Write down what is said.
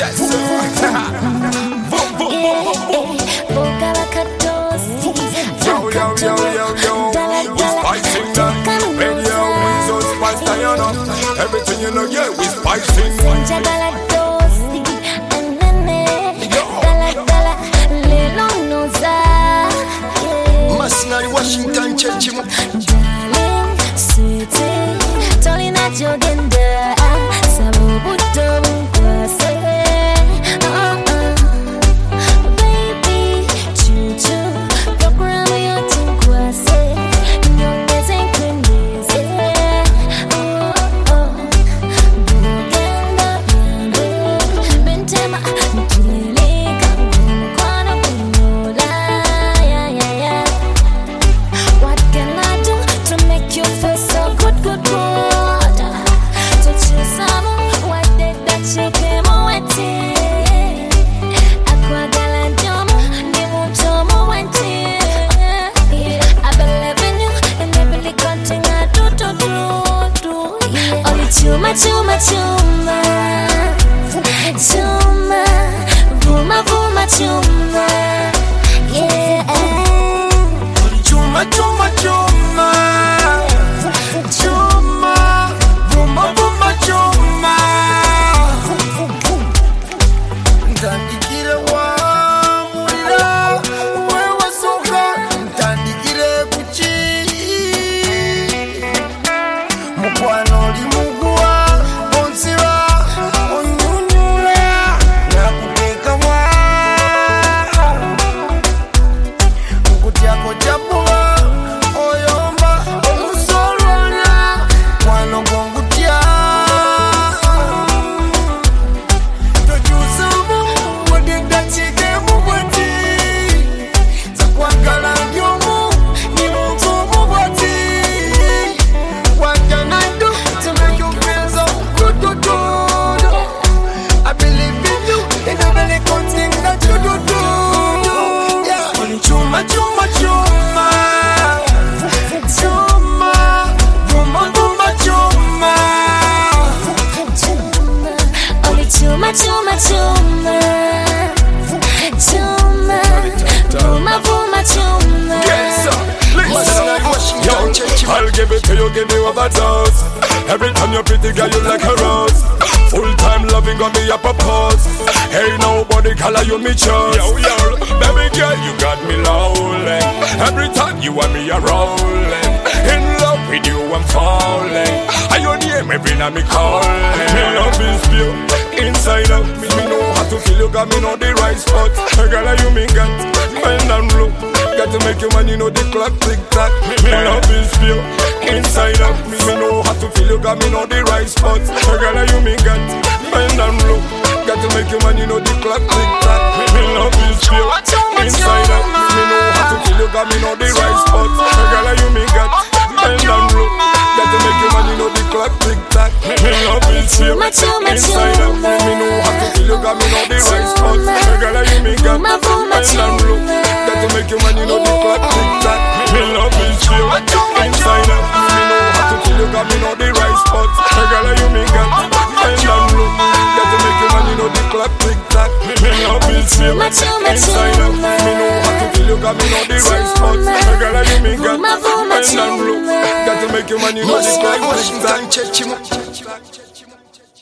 Yes, sir. Boom, boom, boom, boom, boom. Yo. We spicing that. Radio, we so spiced that, you know. Everything you know, yeah, we spicing. Masinari Washington Church. Darling, sweetie, tolina jogenda, sababu tobukwase. Baby, chuchu, programu yote nkwase, nyongeze nkwendeze. Bugenda byange, bentema ntuleleka, mkwano kunyola. What can I do to make you feel so good, good, good? Touch you some, what did that chicken wenti? Aqua galantium, nimutomo wenti. I believe in you, and every content I do. Only chuma, chuma, chuma. Chuma, vuma, vuma, chuma. Yeah. Chuma, chuma, chuma. Chuma. Buma, buma, chuma. Ndandikire wa mulira, wewe soka. Ndandikire kuchi. Mukwano limugua, onsiba, onyunyula, nakuteka wa. Nkutiako chapula, oyomba, omusolwanya, kwano gongutya. Tojusamu, wadenda chike mubwati. Zakwagala ndyomu, nimuntu mubwati. What can I do to make you feel so good, good, good? I believe in you, in every good thing that you do. Yeah. Only chuma, chuma, chuma. Chuma. Buma, buma, chuma. Only chuma, chuma, chuma. Chuma, vuma, vuma, chuma. Yes, sir. Listen. Yo, I'll give it to you, give you overdose. Every time you're pretty, girl, you like a rose. Full-time loving got me a purpose. Hey, nobody color you me chose. Yo, baby girl, you got me rolling. Every time you want me a rolling. In love with you, I'm falling. I your name, every night me calling. Me love is pure, inside out. Me know how to feel you, got me know the right spot. Girl, you me got, bend and look. Got to make you man, you know the clock tick tock. Me love is pure, inside out. Me know how to feel you, got me know the right spot. Girl, you me got, bend and look. Got to make you man, you know the clock tick tock. Me love is pure, inside out. Me know how to feel you, got me know the right spot. Girl, you me got, bend and look. Got to make you man, you know the clock tick tock. Me love is pure, inside out. Me know how to feel you, got me know the right spot. Girl, you me got, bend and look. Got to make you man, you know the clock tick tock. Me love is pure, inside out. Me know how to feel you, got me know the right spot. Girl, you me got, bend and look. Got to make you man, you know the clock tick tock. Me love is pure, inside out. Me know how to feel you, got me know the right spot. Girl, you me got, bend and look. Got to make you man, you know the clock tick tock.